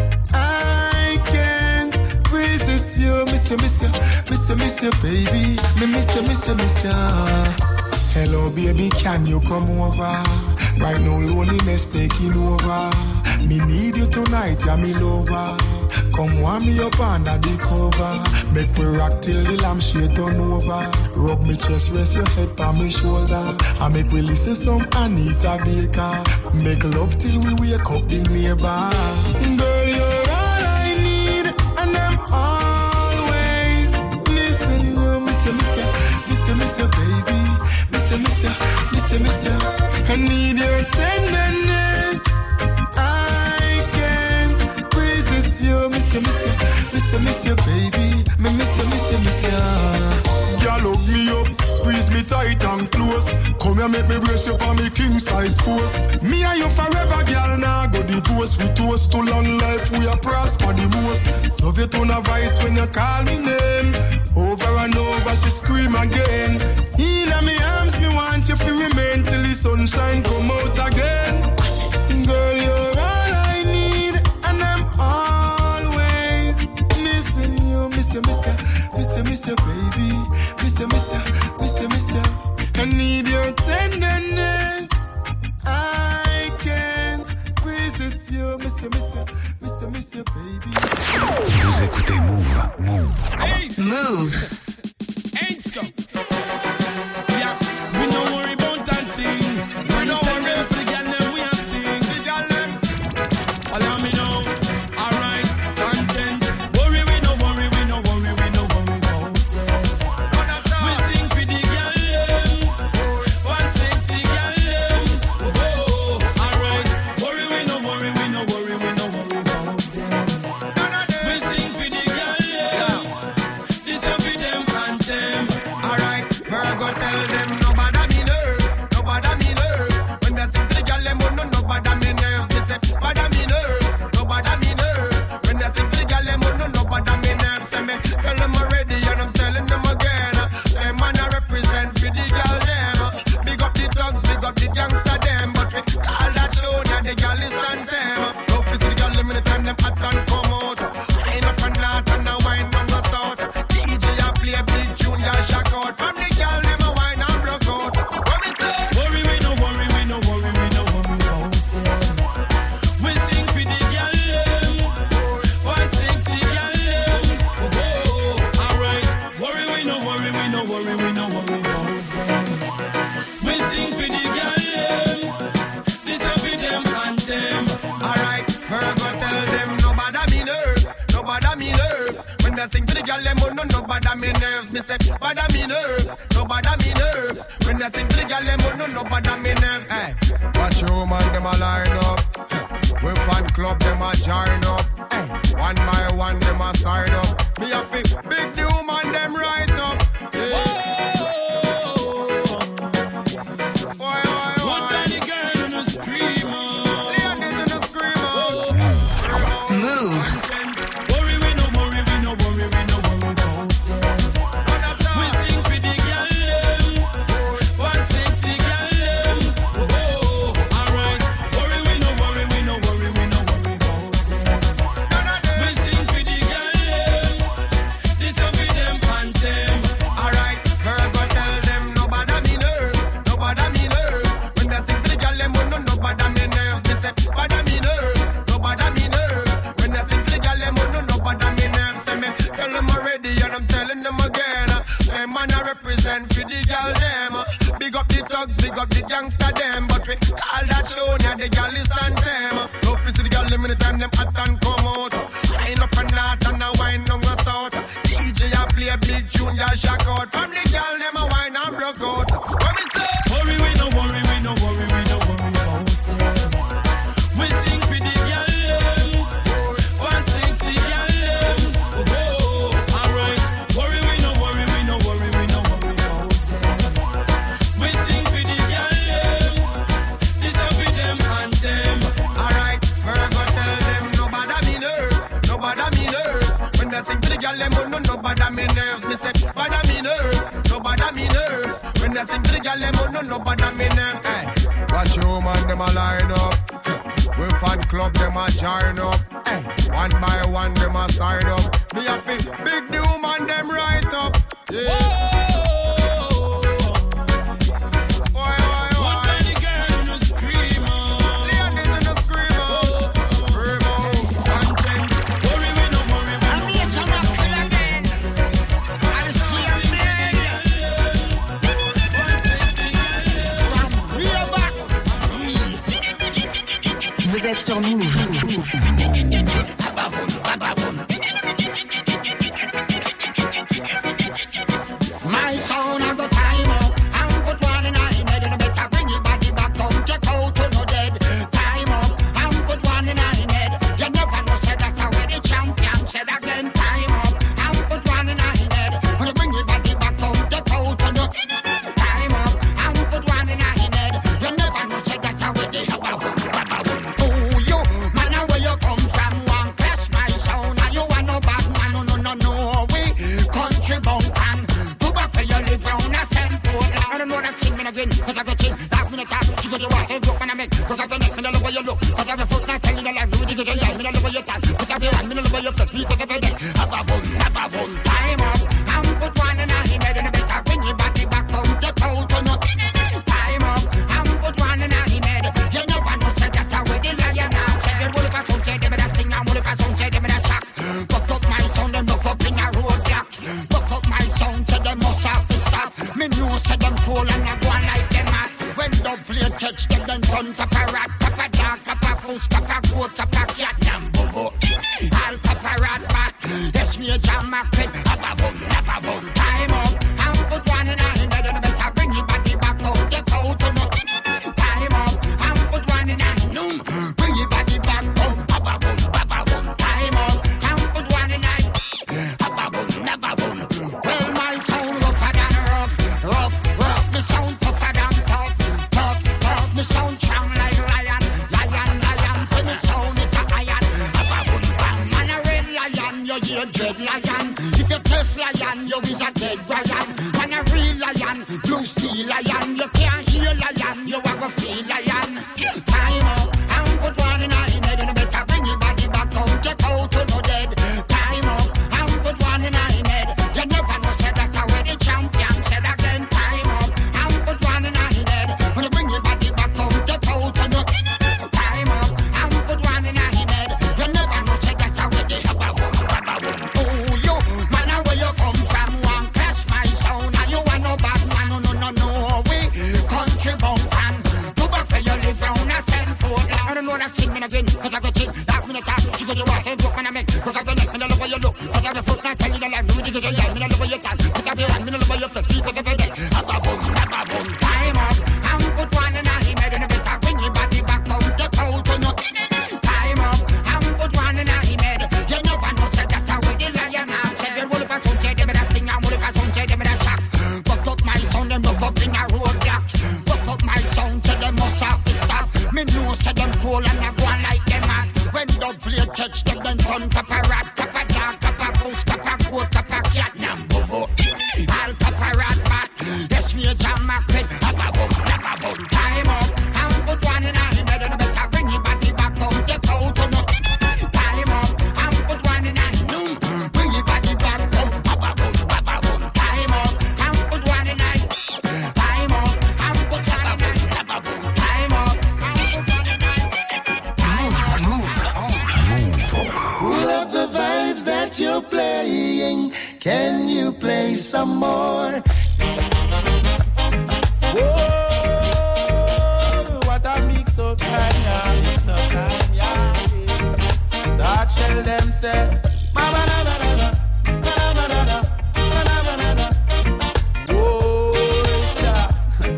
I can't resist you. Miss you, miss you, miss you, miss you, baby. Me miss you, miss you, miss you. Hello, baby, can you come over? Right now, loneliness taking over. Me need you tonight, yeah, me lover. Come warm me up under the cover. Make we rock till the lampshade turn over. Rub me chest, rest your head on my shoulder. I make we listen some Anita Baker. Make love till we wake up the neighbor. Girl, you're all I need, and I'm always missing you. Miss you, miss you, miss you, miss you, baby. Miss you, miss you, miss you, miss you. I need your tenderness. I can't resist you. Miss you, miss you, miss you, miss you, baby. Me miss you, miss you, miss you. Girl, hug me up, squeeze me tight and close. Come here, make me brace you on me king size post. Me and you forever, girl, now go divorce. We toast to long life, we are prosper the most. Love you to a voice when you call me name. Over and over, she scream again. In my arms, me want you to remain till the sunshine come out again. Girl, you're all I need, and I'm always missing you. Miss you, miss you, miss you, miss you, baby. Miss you, miss you, miss you, miss you. I need your tenderness. I can't resist you. Miss you, miss you, miss you, miss you, baby. Vous écoutez Move. Move. Move. Yeah, we don't worry about that thing. We don't worry for the girl them we are sing. The girl them, allow me know. Alright, content. Worry, we no worry, we no worry, we no worry about them. We sing for the girl them, one sexy girl them. Oh, alright. Worry, we no worry, we no worry, we no worry about them. We sing for the girl them. This a for them and them. Alright, Virgo tell them no bother me nerves, no bother me nerves. When they sing to the girl them, oh no, no bother me nerves. They say bother me nerves, no bother me nerves. When they sing to the girl them, oh no, no bother me nerves. Say me tell them already and I'm telling them again. Them man I represent for the girl them. Big up the thugs, big up the gangster them. But we call that show now the girl is on them. No fi see the girl them in the time them hot and come out. Wine up and not and a wine from the south. D J a play big tune, ya shock out. From the girl them a wine and broke out. What me say? Worry, we no worry, we no worry, we no worry about them. We sing for the girl them, one sexy girl them. Oh, alright. Worry, we no worry, we no worry, we no worry about them. We sing for the girl them, this a for them and them. Alright, Virgo tell them no bother me nerves, no bother me nerves. When they sing to the girl them, oh no, no bother me nerves. Me say bother me nerves, no bother me nerves. When they sing to the girl them, oh no, no bother me nerves. Hey, watch your man them a line up. We fan club them a join up. Hey, one by one them a sign up. Me a fi big the woman them right up. Yeah. Why, why, Good why? body girl in a screamer. Ladies in the screamer. Move. Worry, we no worry, we no worry, we no worry about them. We sing for the girl them, one sexy girl them. Oh, alright. Worry, we no worry, we no worry, we no worry about them. We sing for the girl them, this a this and them. Love is the girl, them anytime them hot and come out. Wine up and north and a wine down the south. D J a play a big tune, ya shock out. From the girl, them a wine and broke out. What me say? Worry, we no worry, we no worry, we no worry about them. We sing for the girl, them. One sexy girl, them. Oh, alright. Worry, we no worry, we no worry, we no worry about them. We sing for the girl, them. This a for them and them. Alright, we're gonna tell them nobody me nerves, nobody me nerves. When they sing for the girl, them oh no nobody me nerves. Me say bother me nerves, nobody me nerves. When they sing for the girl, them oh no nobody me nerves. Hey, watch you man, them a line up. We fan club, them a join up. Hey, one by one, them a sign up. Me a fi big the woman, them right up. Yeah. Vous êtes sur Move. My sound I go time up and put one in a head and better bring your body back out, check out to no dead. Time up and put one in a head. You never know said that I wear the champion. Said again time up and put one in a head. When you bring your body back out, check out to no time up and put one in a head. You never know said that I wear the cause I've been chin, dark minute time, she got your water, broke and I make, cause I've been neck, me no love where you look, cause I've been foot, not telling the life, do it, you get your eye, me no love where you talk, cause I've been hand, me no love where you flex, because I've been neck, have a bun, have a bun, time up, and put one in a head, and a better bring your body back home, get out to no, time up, and put one in a head, you never know, say that I wear the lion, I said, you will pass on, say, them in a sting, and will pass on, say, them in a shock, buck up my sound, and buck up in a road block, buck up my sound, say, them must have to stop, me know, say, them cool, and I go on like them hot. When the play catch them, then turn papa rat, papa dog, papa goose, papa goat, papa cat, damn bobo. All papa rat back. Yes, me a jam my pen, abba boom, abba boom. Time up, and put one in a head, and better bring your body back out, get out to no. Time up, and put one in a noom, bring your body back home, abba boom, abba boom. Time up, and put one in a abba boom, abba boom. Well, my sound rougher than rough, rough, rough. The sound tougher than tough. Me sound strong like lion, lion, lion. When me sound it a iron, abba boom bang. Man a red lion, you hear dread lion. If you test lion, you is a dead lion. Man a real lion, blue steel lion. You can't hear lion, you have a feel lion. Time up and put one in a head, and better bring your body back out, get out to no dead. Time up and put one in a head. You never know said that I wear the champion. Said again, time up and put one in a head. When you bring your body back out, get out and no time up and put one in a head. You never know say that I wear the abba boom, abba boom. Oh, you man, where you come from? One class my sound, and you are no bad man, no, no, no, no. We country bumpin', go back where you live round a Sandford. I don't know that thing, man again, cause I've been chin, dark minute time, she got your water, broke when I make, cause I've been neck, me no love where you look, cause I've been foot, not telling the life, do it, you get your eye, me no love where you talk, cause I've been hand, me no love where you flex, cause I've been neck, abba boom, abba boom. Time up, and put one in a head, and a better bring your body back out, get out to no. Time up, and put one in a head. You never know said that I wear the lion. I said you will pass on, say them in a sting, and will pass on, say them in a shock. Buck up my sound, and buck up in a road block. Buck up my sound, say them must have to stop. Me know say them cool, and I go on like them hot. When the play catch them, then turn papa rat, papa dog, papa goose, papa goat, papa cat, damn bobo. All papa rat back. Yes, me a jam my pen, abba boom, abba boom. Time up, and put one in a head, and better bring your body back out, get out to no. Time up, and put one in a noom, bring your body back home, abba boom, abba boom. Time up, and put one in a time up, and put one in a abba boom. Time up, and put one in a time up. We love the vibes that you're playing. Can you play some more? Whoa, what a mix of kind. say, ma ba da ba da ba, ba da ba da da, ba da ba da da. Whoa, sir.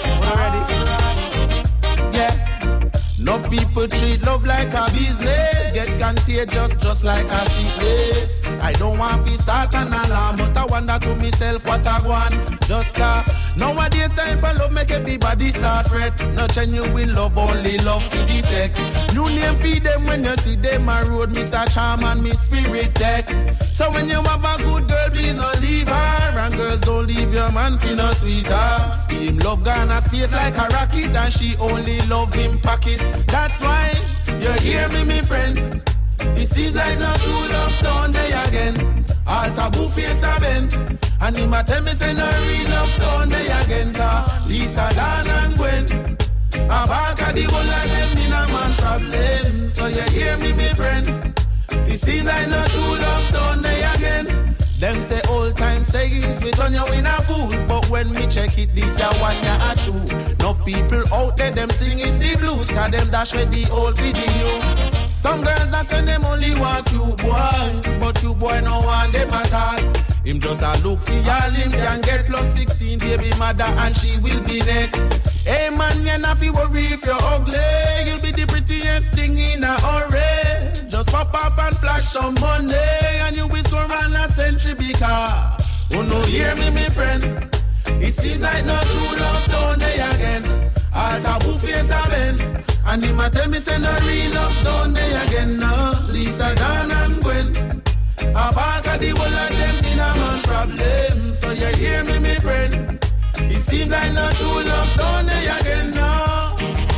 Already? Yeah. No people treat love like a business. Get contagious just like a sickness. I don't want to start an alarm, but I wonder to myself what I want. Just car. Nowadays time for love make everybody start fret. No genuine love, only love for the sex. New name feed them when you see them a road. Miss a charm and miss spirit tech. So when you have a good girl, please don't leave her. And girls don't leave your man for no sweeter. Him love Ghana space like a rocket, and she only love him pocket. That's why you hear me, me friend. It seems like no true love down there again. All taboo face a bend. And him a tell me say no real love down there again. Cause Lisa, Dan and Gwen a back of the whole of them in a man problem. So you hear me, me friend. It seems like no true love down there again. Them say old time sayings, we turn you in a fool. But when we check it, this ya one ya a true. No people out there, them singing the blues. Cause them dash with the old video. Some girls that say them only want you, boy. But you boy no want them at all. Him just a look for y'all, him can get plus sixteen, baby mother, and she will be next. Hey man, you not fi worry if you're ugly. You'll be the prettiest thing in a hurry. Just pop up and flash some money, and you will score on a century because oh no, hear me, me friend. It seems like no true love down there again. All taboo face a bend. And him a tell me say no real love down there again. No, Lisa, Dan and Gwen a back of the whole of them in a man problem. So you hear me, me friend. It seems like no true love down there again. No.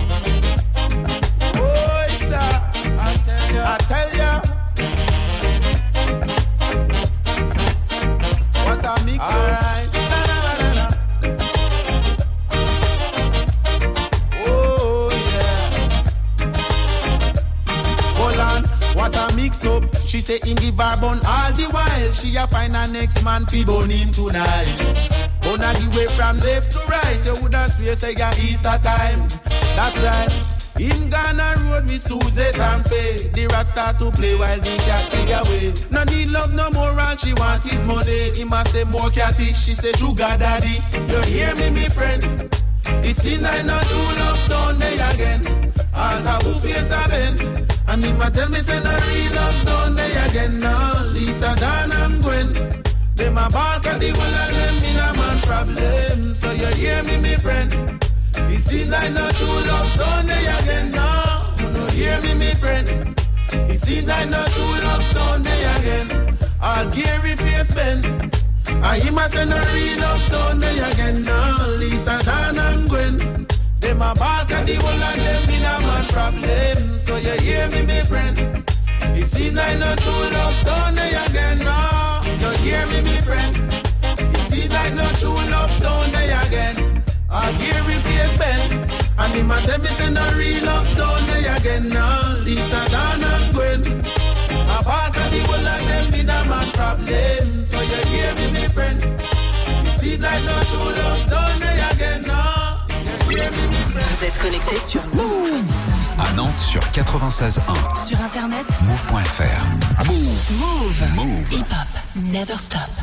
Oh, sir, I tell ya, I tell ya. What a mix. All right. What a mix up. She say him give her bun all the while. She a find her next man fi bun him tonight. Gonna give way from left to right. You woulda swear say ya Easter time. That's right. In Ghana road with Suzette and Faye. The rat start to play while the cat play away. No need love no more and she want his money. He must say more catty. She say sugar daddy. You hear me, me friend? It seems like no true love down there again. All the who face a bend. And him a tell me say no real love down there again. No, Lisa, Dan and Gwen them a back of the whole of them in a man problem. So you hear me, me friend? It seems like no true love down there again. No, you no hear me, me friend? It seems like no true love down there again. All Gary face bend. And him a say no real love down there again. No, Lisa, Dan and Gwen them a back of the whole of them in a man problem. So you hear me, me friend? It seems like no true love down there again. No, you hear me, me friend? It seems like no true love down there again. I'll hear me face bend. And him a tell me say no real love down there again. No, Lisa, Dan and Gwen a back of the whole of them in a man problem. So you hear me, me friend? It seems like no true love down there again. No. Vous êtes connectés sur Move. À Nantes sur quatre-vingt-seize un. Sur internet Move point F R. Move. Move. Move. Hip hop never stop.